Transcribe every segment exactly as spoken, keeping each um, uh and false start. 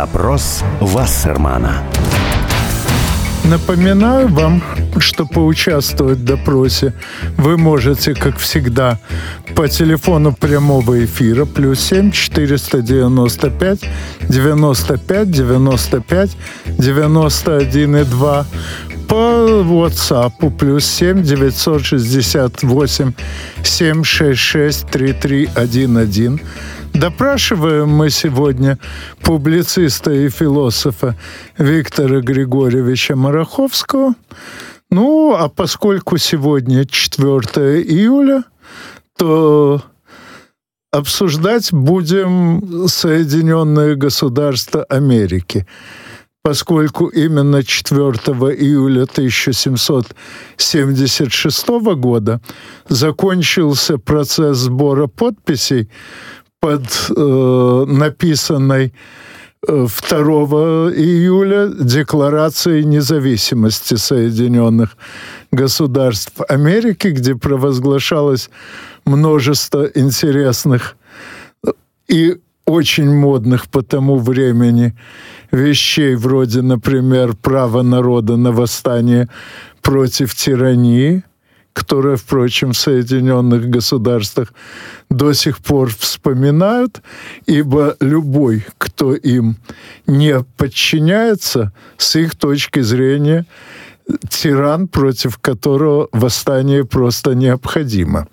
Допрос Вассермана. Напоминаю вам, что поучаствовать в допросе вы можете, как всегда, по телефону прямого эфира плюс семь четыреста девяносто пять девяносто пять девяносто пять девяносто один и два, по WhatsApp плюс семь девятьсот шестьдесят восемь семь шесть шесть три три один один. Допрашиваем мы сегодня публициста и философа Виктора Григорьевича Мараховского. Ну, а поскольку сегодня четвёртое июля, то обсуждать будем Соединенные Государства Америки, поскольку именно четвёртого июля тысяча семьсот семьдесят шестого года закончился процесс сбора подписей под э, написанной второго июля Декларацией независимости Соединенных Государств Америки, где провозглашалось множество интересных и очень модных по тому времени вещей, вроде, например, право народа на восстание против тирании, которое, впрочем, в Соединенных Государствах до сих пор вспоминают, ибо любой, кто им не подчиняется, с их точки зрения, тиран, против которого восстание просто необходимо.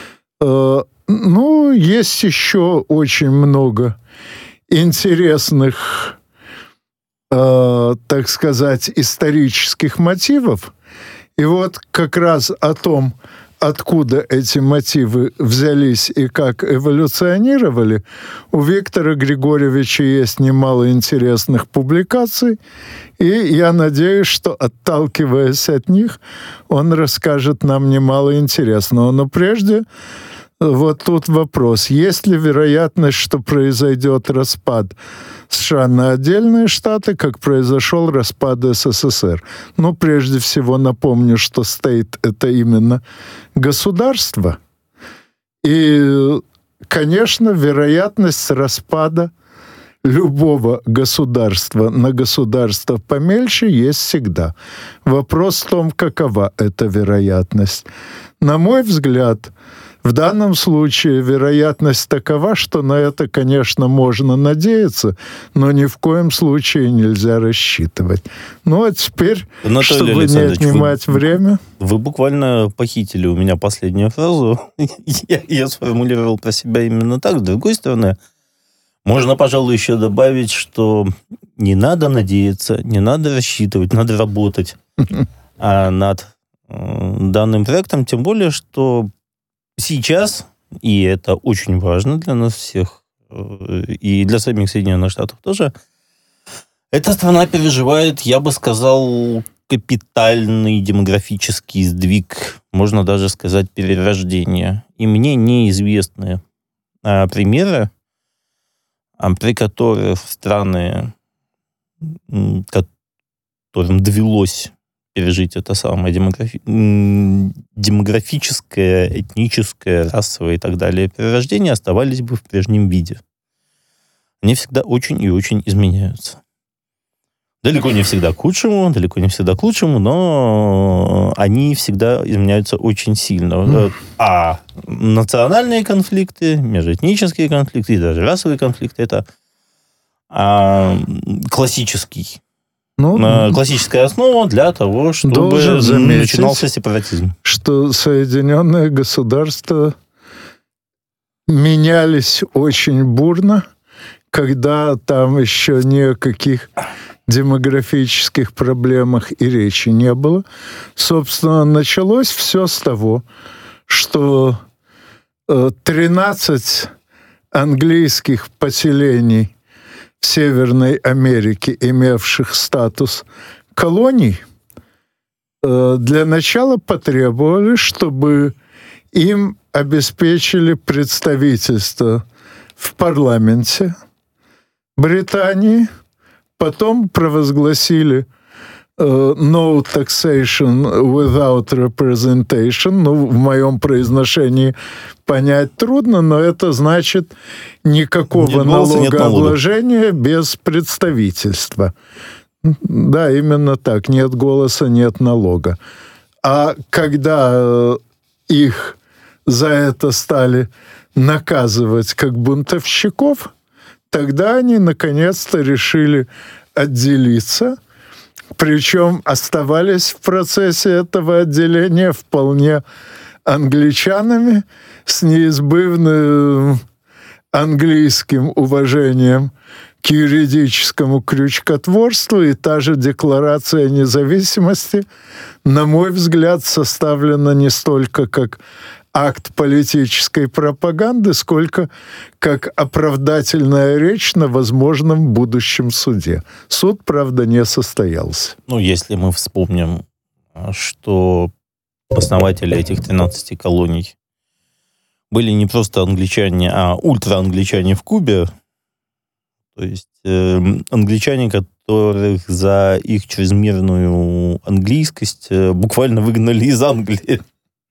Ну, есть еще очень много интересных, так сказать, исторических мотивов. И вот как раз о том, откуда эти мотивы взялись и как эволюционировали, у Виктора Григорьевича есть немало интересных публикаций, и я надеюсь, что, отталкиваясь от них, он расскажет нам немало интересного. Но прежде вот тут вопрос. Есть ли вероятность, что произойдет распад США на отдельные штаты, как произошел распад СССР? Ну, прежде всего, напомню, что стейт — это именно государство. И, конечно, вероятность распада любого государства на государство помельче есть всегда. Вопрос в том, какова эта вероятность. На мой взгляд, в данном случае вероятность такова, что на это, конечно, можно надеяться, но ни в коем случае нельзя рассчитывать. Ну, а теперь, Анатолий чтобы не отнимать вы, время... Вы буквально похитили у меня последнюю фразу. я, я сформулировал про себя именно так. С другой стороны, можно, пожалуй, еще добавить, что не надо надеяться, не надо рассчитывать, надо работать над данным проектом, тем более, что сейчас, и это очень важно для нас всех, и для самих Соединенных Штатов тоже, эта страна переживает, я бы сказал, капитальный демографический сдвиг, можно даже сказать, перерождение. И мне неизвестны а, примеры, а, при которых страны, которым довелось пережить это самое демографи... демографическое, этническое, расовое и так далее перерождение, оставались бы в прежнем виде. Они всегда очень и очень изменяются. Далеко не всегда к худшему, далеко не всегда к лучшему, но они всегда изменяются очень сильно. Mm. А национальные конфликты, межэтнические конфликты и даже расовые конфликты — это а, классический Ну, классическая основа для того, чтобы заметить, начинался сепаратизм. Что Соединенные Государства менялись очень бурно, когда там еще ни о каких демографических проблемах и речи не было. Собственно, началось все с того, что тринадцать английских поселений в Северной Америке, имевших статус колоний, для начала потребовали, чтобы им обеспечили представительство в парламенте Британии, потом провозгласили no taxation without representation. Ну, в моем произношении понять трудно, но это значит никакого налогообложения без представительства. Да, именно так. Нет голоса, нет налога. А когда их за это стали наказывать как бунтовщиков, тогда они наконец-то решили отделиться, причем оставались в процессе этого отделения вполне англичанами с неизбывным английским уважением к юридическому крючкотворству, и та же Декларация о независимости, на мой взгляд, составлена не столько как акт политической пропаганды, сколько как оправдательная речь на возможном будущем суде. Суд, правда, не состоялся. Ну, если мы вспомним, что основатели этих тринадцати колоний были не просто англичане, а ультраангличане в Кубе, то есть э, англичане, которых за их чрезмерную английскость э, буквально выгнали из Англии.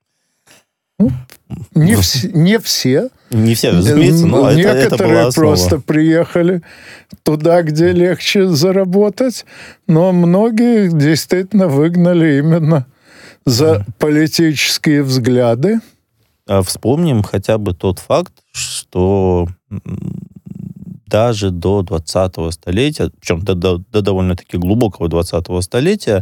Не, вс- не все. Не все, разумеется, но это, это была основа. Просто приехали туда, где легче заработать, но многие действительно выгнали именно за политические взгляды. А вспомним хотя бы тот факт, что даже до двадцатого столетия, причем до, до, до довольно-таки глубокого двадцатого столетия,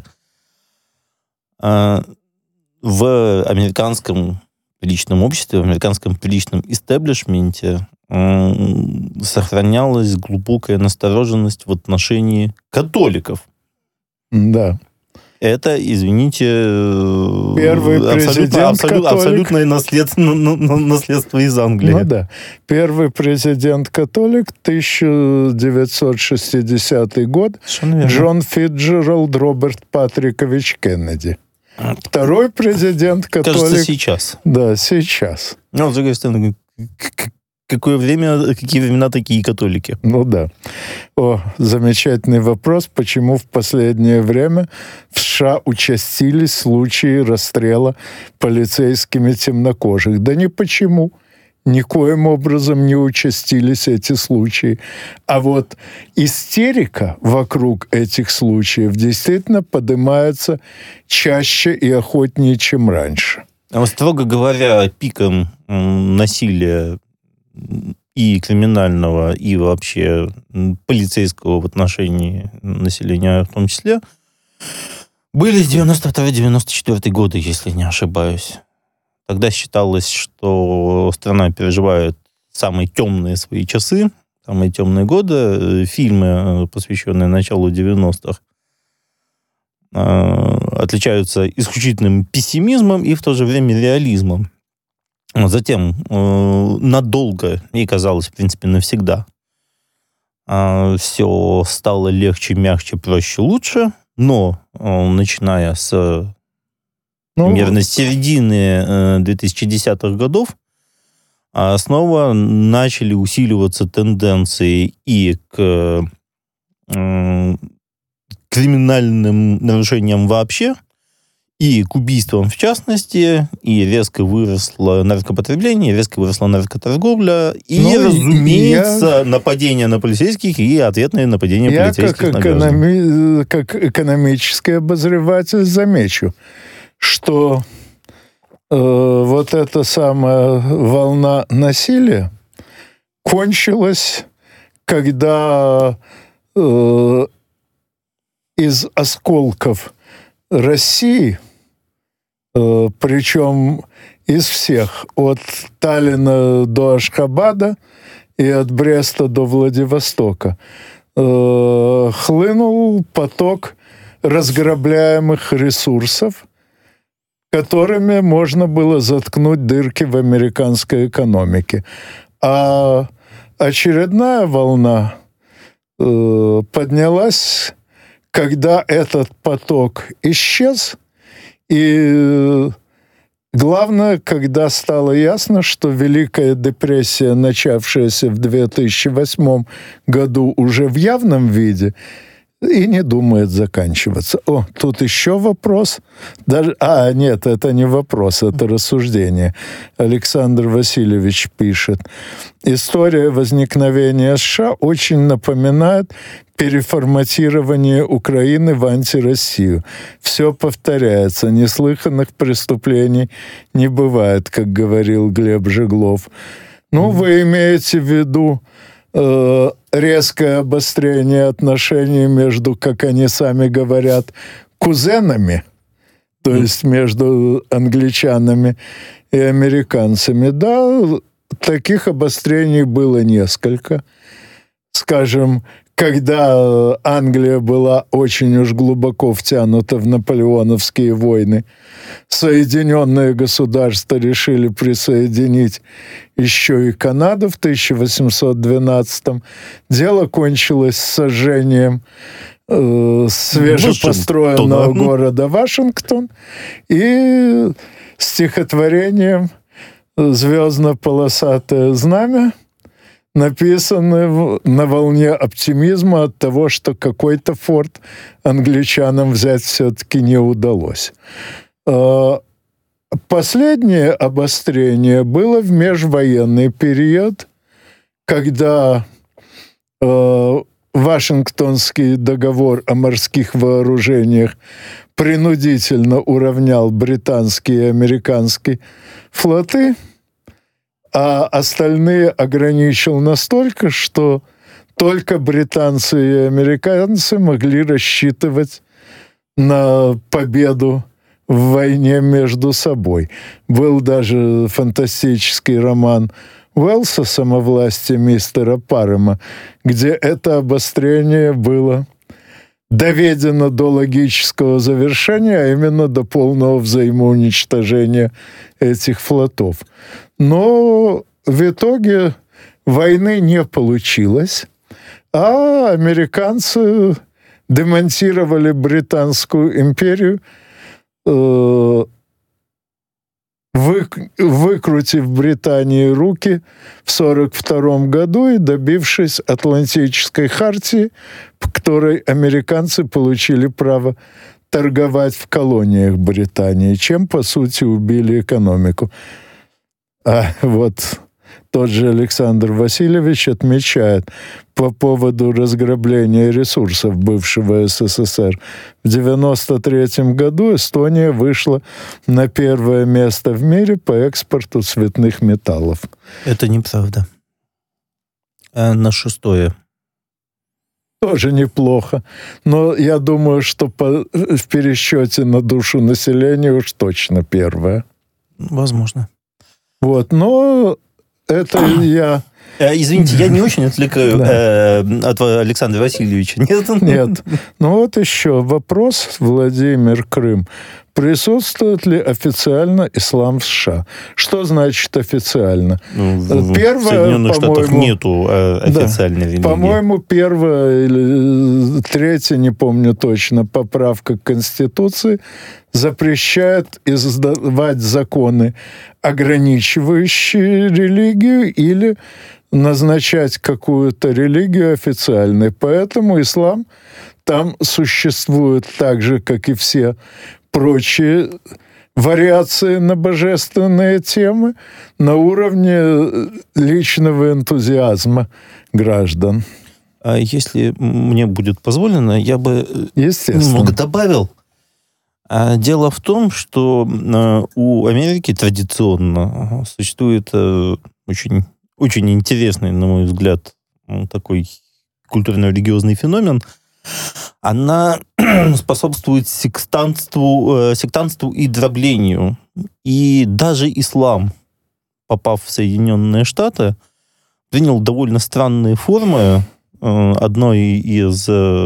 э, в американском приличном обществе, в американском приличном истеблишменте э, сохранялась глубокая настороженность в отношении католиков. Да. Это, извините, первый абсолютно, абсолютно, абсолютное наследство, наследство из Англии. Ну да. Первый президент-католик, тысяча девятьсот шестидесятый год, Джон Фитджеральд Роберт Патрикович Кеннеди. Второй президент-католик... Кажется, сейчас. Да, сейчас. Ну, с другой стороны, какое время, какие времена такие католики? Ну да. О, замечательный вопрос. Почему в последнее время в США участились случаи расстрела полицейскими темнокожих? Да не почему. Никоим образом не участились эти случаи. А вот истерика вокруг этих случаев действительно поднимается чаще и охотнее, чем раньше. Строго говоря, пиком насилия и криминального, и вообще полицейского в отношении населения в том числе, были девяносто второй девяносто четвёртый годы, если не ошибаюсь. Тогда считалось, что страна переживает самые темные свои часы, самые темные годы. Фильмы, посвященные началу девяностых, отличаются исключительным пессимизмом и в то же время реализмом. Затем надолго, и казалось, в принципе, навсегда, все стало легче, мягче, проще, лучше, но начиная с ну, примерно с середины две тысячи десятых годов снова начали усиливаться тенденции и к криминальным нарушениям вообще, и к убийствам в частности, и резко выросло наркопотребление, резко выросла наркоторговля, и, ну, разумеется, я... нападения на полицейских и ответные нападения я полицейских как на экономи... граждан. Как экономический обозреватель замечу, что э, вот эта самая волна насилия кончилась, когда э, из осколков России, э, причем из всех, от Таллина до Ашхабада и от Бреста до Владивостока, э, хлынул поток разграбляемых ресурсов, которыми можно было заткнуть дырки в американской экономике. А очередная волна э, поднялась, когда этот поток исчез, и главное, когда стало ясно, что Великая депрессия, начавшаяся в две тысячи восьмом году уже в явном виде, и не думает заканчиваться. О, тут еще вопрос. Даже, а, нет, это не вопрос, это рассуждение. Александр Васильевич пишет. История возникновения США очень напоминает переформатирование Украины в антироссию. Все повторяется. Неслыханных преступлений не бывает, как говорил Глеб Жеглов. Ну, вы имеете в виду э, резкое обострение отношений между, как они сами говорят, кузенами, то есть между англичанами и американцами. Да, таких обострений было несколько. Скажем, когда Англия была очень уж глубоко втянута в наполеоновские войны, Соединенные Государства решили присоединить еще и Канаду в тысяча восемьсот двенадцатом. Дело кончилось сожжением э, свежепостроенного Вашингтон. города Вашингтон и стихотворением «Звездно-полосатое знамя», написаны на волне оптимизма от того, что какой-то форт англичанам взять все-таки не удалось. Последнее обострение было в межвоенный период, когда Вашингтонский договор о морских вооружениях принудительно уравнял британские и американские флоты, а остальные ограничил настолько, что только британцы и американцы могли рассчитывать на победу в войне между собой. Был даже фантастический роман Уэллса «Самовластие мистера Парема», где это обострение было доведено до логического завершения, а именно до полного взаимоуничтожения этих флотов. Но в итоге войны не получилось, а американцы демонтировали Британскую империю, э, вы, выкрутив Британии руки в сорок втором году и добившись Атлантической хартии, по которой американцы получили право торговать в колониях Британии, чем, по сути, убили экономику. А вот тот же Александр Васильевич отмечает по поводу разграбления ресурсов бывшего СССР. В девяносто третьем году Эстония вышла на первое место в мире по экспорту цветных металлов. Это неправда. А на шестое. Тоже неплохо. Но я думаю, что по, в пересчете на душу населения уж точно первое. Возможно. Вот, но это я... Извините, я не очень отвлекаю да. э, от Александра Васильевича. Нет? Нет. Ну вот еще вопрос, Владимир Крым. Присутствует ли официально ислам в США? Что значит официально? Ну, первое, в Соединенных Штатах нету э, официальной да, религии. По-моему, первая или третья, не помню точно, поправка к Конституции запрещает издавать законы, ограничивающие религию, или назначать какую-то религию официальной. Поэтому ислам там существует так же, как и все прочие вариации на божественные темы на уровне личного энтузиазма граждан. А если мне будет позволено, я бы немного добавил. Дело в том, что у Америки традиционно существует очень, очень интересный, на мой взгляд, такой культурно-религиозный феномен. Она способствует сектантству, сектантству и дроблению. И даже ислам, попав в Соединенные Штаты, принял довольно странные формы. Одной из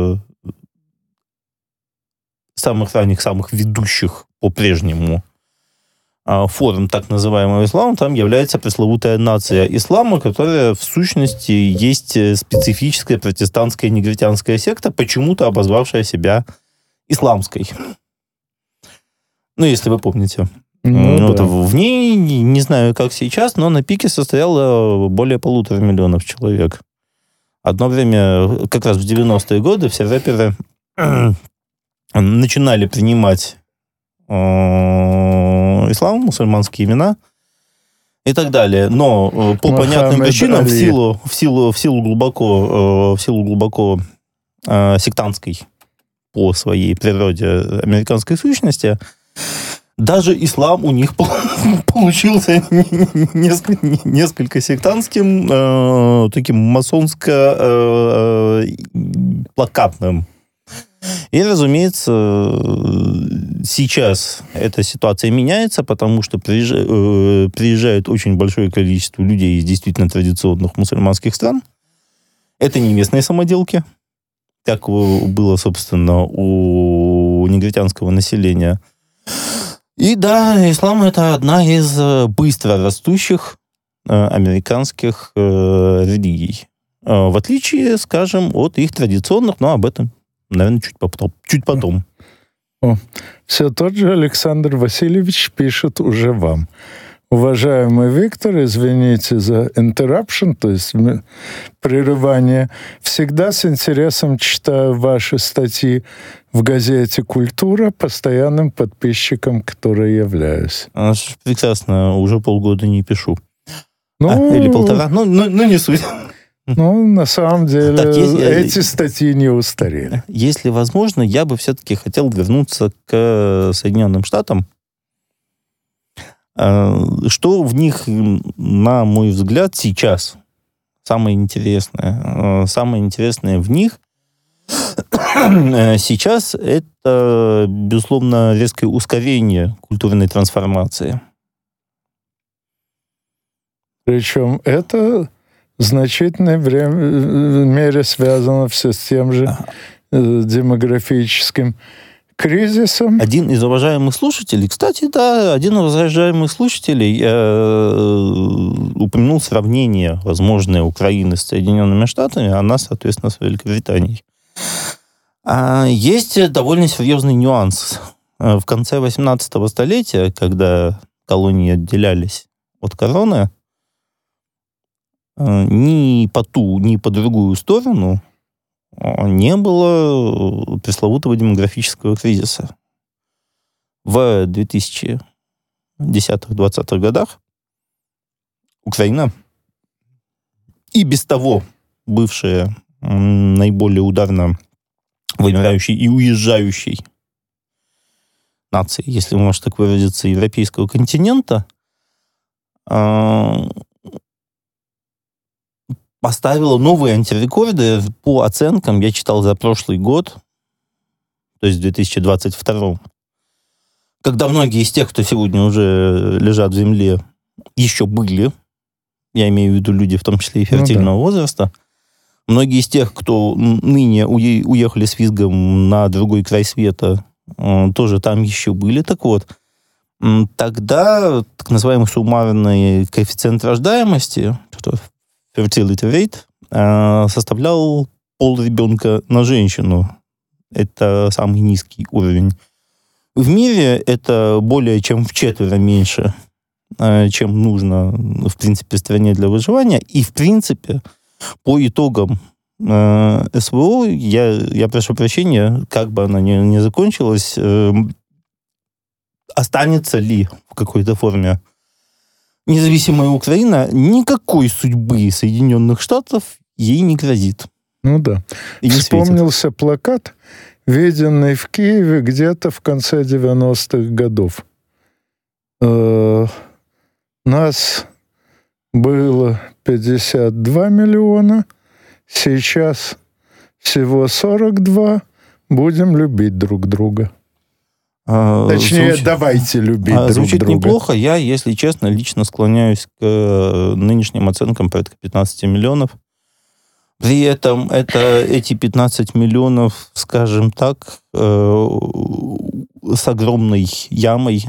самых ранних, самых ведущих по-прежнему форм так называемого ислама, там является пресловутая нация ислама, которая в сущности есть специфическая протестантская негритянская секта, почему-то обозвавшая себя исламской. Ну, если вы помните. Ну, вот да. В ней, не знаю, как сейчас, но на пике состояло более полутора миллионов человек. Одно время, как раз в девяностые годы, все рэперы начинали принимать э, ислам, мусульманские имена и так далее. Но э, по Мухаммед понятным причинам, в Али. силу, в силу, в силу глубоко, э, в силу глубоко э, сектантской по своей природе американской сущности, даже ислам у них получился несколько, несколько сектантским, э, таким масонско-плакатным. И, разумеется, сейчас эта ситуация меняется, потому что приезжает, э, приезжает очень большое количество людей из действительно традиционных мусульманских стран. Это не местные самоделки, как было, собственно, у негритянского населения. И да, ислам — это одна из быстро растущих э, американских э, религий. Э, в отличие, скажем, от их традиционных, но об этом, наверное, чуть потом. Чуть потом. О, все тот же Александр Васильевич пишет уже вам. Уважаемый Виктор, извините за interruption, то есть прерывание. Всегда с интересом читаю ваши статьи в газете «Культура», постоянным подписчиком которой являюсь. Прекрасно, уже полгода не пишу. Ну, а, или полтора, ну, ну, ну не суть. Ну, на самом деле, Так, если, эти статьи не устарели. Если возможно, я бы все-таки хотел вернуться к Соединенным Штатам. Что в них, на мой взгляд, сейчас самое интересное? Самое интересное в них сейчас это, безусловно, резкое ускорение культурной трансформации. Причем это в значительной время, мере связано все с тем же э, демографическим кризисом. Один из уважаемых слушателей, кстати, да, один из уважаемых слушателей э, упомянул сравнение возможное Украины с Соединенными Штатами, а нас, соответственно, с Великобританией. А есть довольно серьезный нюанс. В конце восемнадцатого столетия, когда колонии отделялись от короны, ни по ту, ни по другую сторону не было пресловутого демографического кризиса. В две тысячи десятых-двадцатых годах Украина, и без того бывшая наиболее ударно вымирающей и уезжающей нации, если можно так выразиться, европейского континента, поставила новые антирекорды по оценкам. Я читал за прошлый год, то есть в две тысячи двадцать втором, когда многие из тех, кто сегодня уже лежат в земле, еще были, я имею в виду люди, в том числе и фертильного ну, да. возраста, многие из тех, кто ныне уехали с визгом на другой край света, тоже там еще были. Так вот, тогда так называемый суммарный коэффициент рождаемости, fertility rate, составлял пол ребенка на женщину. Это самый низкий уровень. В мире это более чем в четверо меньше, чем нужно, в принципе, стране для выживания. И, в принципе, по итогам э, СВО, я, я прошу прощения, как бы она ни, ни закончилась, э, останется ли в какой-то форме независимая Украина, никакой судьбы Соединенных Штатов ей не грозит. Ну да. И вспомнился светит. Плакат, виденный в Киеве где-то в конце девяностых годов. Э, нас было пятьдесят два миллиона, сейчас всего сорок два. Будем любить друг друга. А, Точнее, звуч... давайте любить а, друг звучит друга. Звучит неплохо. Я, если честно, лично склоняюсь к нынешним оценкам порядка пятнадцать миллионов. При этом это, эти пятнадцать миллионов, скажем так, э, с огромной ямой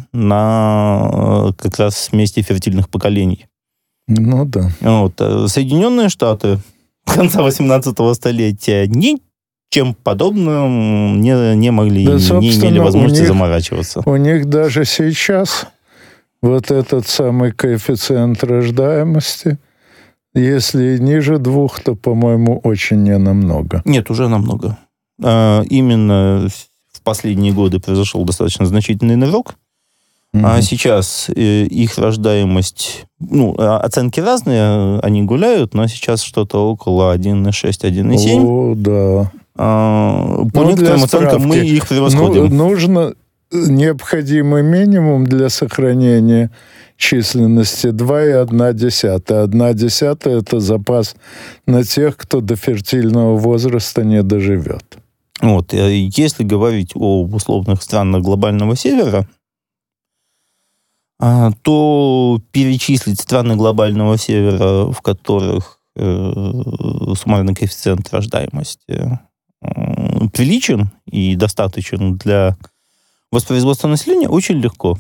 на как раз месте фертильных поколений. Ну да. Вот. Соединенные Штаты конца восемнадцатого столетия ничем подобным не, не могли, да, не имели возможности заморачиваться. У них даже сейчас вот этот самый коэффициент рождаемости Если ниже двух, то, по-моему, очень ненамного. Нет, уже намного. А, именно в последние годы произошел достаточно значительный нырок. Mm-hmm. А сейчас э, их рождаемость, ну, оценки разные, они гуляют, но сейчас что-то около один и шесть - один и семь. О, да. А, по ну, некоторым оценкам мы их превосходим. Ну, нужно необходимый минимум для сохранения численности два и одна десятая. Одна десятая – это запас на тех, кто до фертильного возраста не доживет. Вот. Если говорить о условных странах глобального севера, то перечислить страны глобального севера, в которых суммарный коэффициент рождаемости приличен и достаточен для воспроизводства населения, очень легко.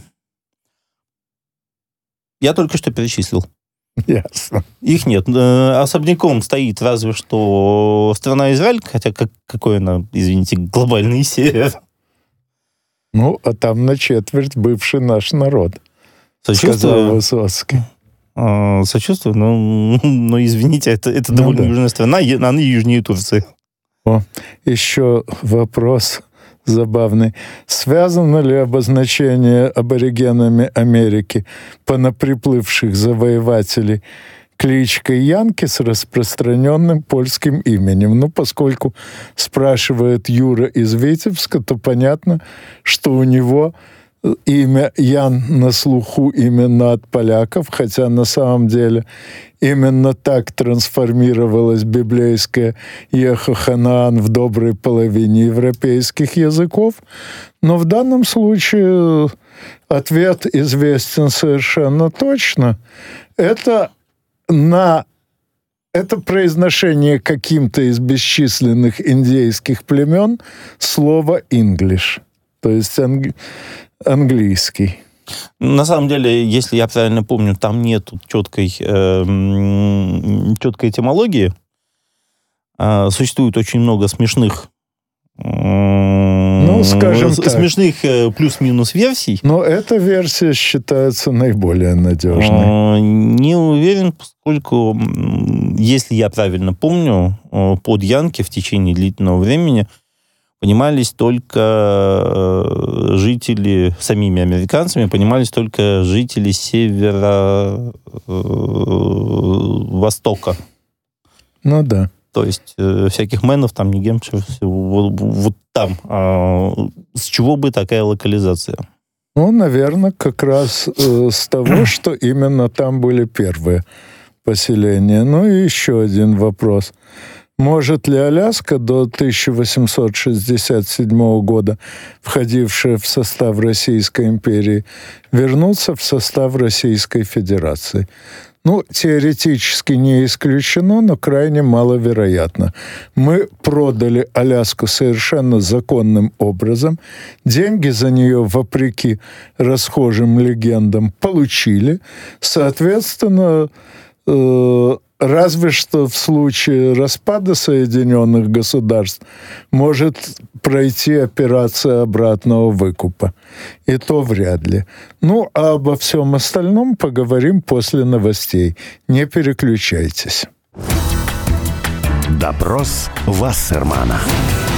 Я только что перечислил. Ясно. Их нет. Особняком стоит разве что страна Израиль, хотя как, какой она, извините, глобальный север. Ну, а там на четверть бывший наш народ. Сочувствую. Сказал Высоцкий. А, сочувствую, но, но извините, это, это ну, довольно да. южная страна, она южнее Турции. О, еще вопрос забавный. Связано ли обозначение аборигенами Америки понаприплывших завоевателей кличкой Янки с распространенным польским именем? Ну, поскольку спрашивает Юра из Витебска, то понятно, что у него имя Ян на слуху именно от поляков, хотя на самом деле именно так трансформировалось библейское «Ехо-Ханаан» в доброй половине европейских языков. Но в данном случае ответ известен совершенно точно. Это на это произношение каким-то из бесчисленных индейских племен слова «English», то есть анг... английский. На самом деле, если я правильно помню, там нет четкой, э, четкой этимологии. Э, существует очень много смешных, э, ну, скажем так, смешных э, плюс-минус версий. Но эта версия считается наиболее надежной. Э, не уверен, поскольку, если я правильно помню, под Янки в течение длительного времени понимались только жители, самими американцами, понимались только жители северо-востока. Ну да. То есть э, всяких мэнов, там, не Гемпшир, вот, вот там. А с чего бы такая локализация? Ну, наверное, как раз э, с того, что именно там были первые поселения. Ну и еще один вопрос. Может ли Аляска, до тысяча восемьсот шестьдесят седьмого года входившая в состав Российской империи, вернуться в состав Российской Федерации? Ну, теоретически не исключено, но крайне маловероятно. Мы продали Аляску совершенно законным образом. Деньги за нее, вопреки расхожим легендам, получили. Соответственно, э- разве что в случае распада Соединенных Государств может пройти операция обратного выкупа. И то вряд ли. Ну, а обо всем остальном поговорим после новостей. Не переключайтесь. Допрос Вассермана.